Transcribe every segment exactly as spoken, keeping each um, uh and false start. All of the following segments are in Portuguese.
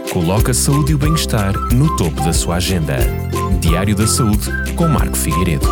Coloca a saúde e o bem-estar no topo da sua agenda. Diário da Saúde, com Marco Figueiredo.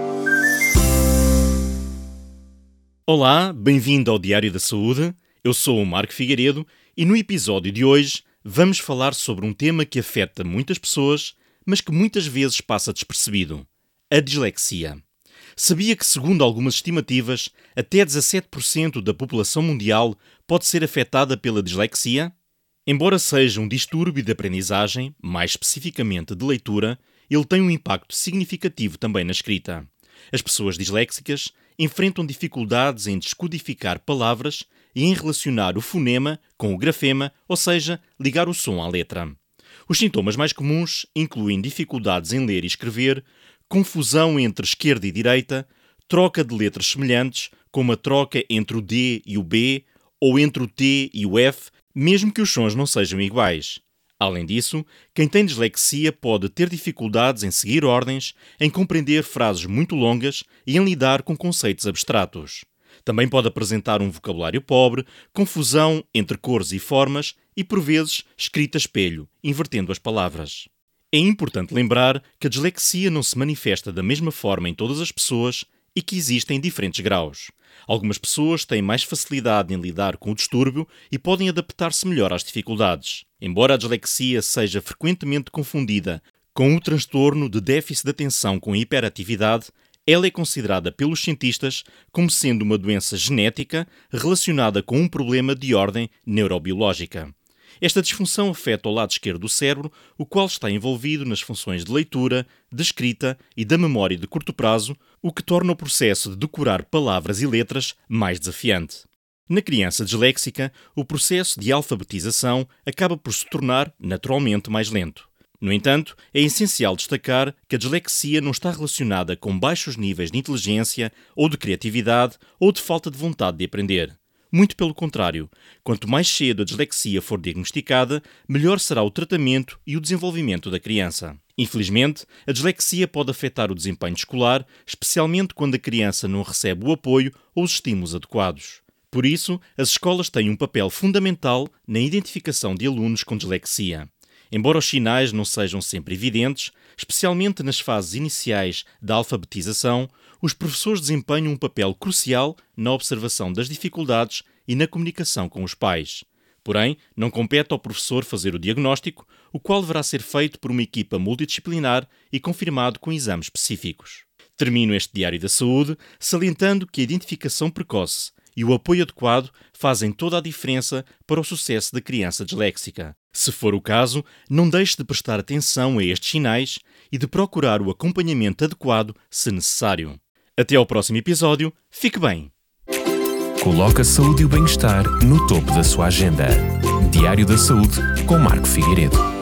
Olá, bem-vindo ao Diário da Saúde. Eu sou o Marco Figueiredo e no episódio de hoje vamos falar sobre um tema que afeta muitas pessoas, mas que muitas vezes passa despercebido: a dislexia. Sabia que, segundo algumas estimativas, até dezassete por cento da população mundial pode ser afetada pela dislexia? Embora seja um distúrbio de aprendizagem, mais especificamente de leitura, ele tem um impacto significativo também na escrita. As pessoas disléxicas enfrentam dificuldades em descodificar palavras e em relacionar o fonema com o grafema, ou seja, ligar o som à letra. Os sintomas mais comuns incluem dificuldades em ler e escrever, confusão entre esquerda e direita, troca de letras semelhantes, como a troca entre o D e o B, ou entre o T e o F, mesmo que os sons não sejam iguais. Além disso, quem tem dislexia pode ter dificuldades em seguir ordens, em compreender frases muito longas e em lidar com conceitos abstratos. Também pode apresentar um vocabulário pobre, confusão entre cores e formas e, por vezes, escrita a espelho, invertendo as palavras. É importante lembrar que a dislexia não se manifesta da mesma forma em todas as pessoas e que existem diferentes graus. Algumas pessoas têm mais facilidade em lidar com o distúrbio e podem adaptar-se melhor às dificuldades. Embora a dislexia seja frequentemente confundida com o transtorno de déficit de atenção com hiperatividade, ela é considerada pelos cientistas como sendo uma doença genética relacionada com um problema de ordem neurobiológica. Esta disfunção afeta o lado esquerdo do cérebro, o qual está envolvido nas funções de leitura, de escrita e da memória de curto prazo, o que torna o processo de decorar palavras e letras mais desafiante. Na criança disléxica, o processo de alfabetização acaba por se tornar naturalmente mais lento. No entanto, é essencial destacar que a dislexia não está relacionada com baixos níveis de inteligência ou de criatividade ou de falta de vontade de aprender. Muito pelo contrário, quanto mais cedo a dislexia for diagnosticada, melhor será o tratamento e o desenvolvimento da criança. Infelizmente, a dislexia pode afetar o desempenho escolar, especialmente quando a criança não recebe o apoio ou os estímulos adequados. Por isso, as escolas têm um papel fundamental na identificação de alunos com dislexia. Embora os sinais não sejam sempre evidentes, especialmente nas fases iniciais da alfabetização, os professores desempenham um papel crucial na observação das dificuldades e na comunicação com os pais. Porém, não compete ao professor fazer o diagnóstico, o qual deverá ser feito por uma equipa multidisciplinar e confirmado com exames específicos. Termino este Diário da Saúde salientando que a identificação precoce e o apoio adequado fazem toda a diferença para o sucesso da criança disléxica. Se for o caso, não deixe de prestar atenção a estes sinais e de procurar o acompanhamento adequado se necessário. Até ao próximo episódio. Fique bem! Coloca a saúde e o bem-estar no topo da sua agenda. Diário da Saúde, com Marco Figueiredo.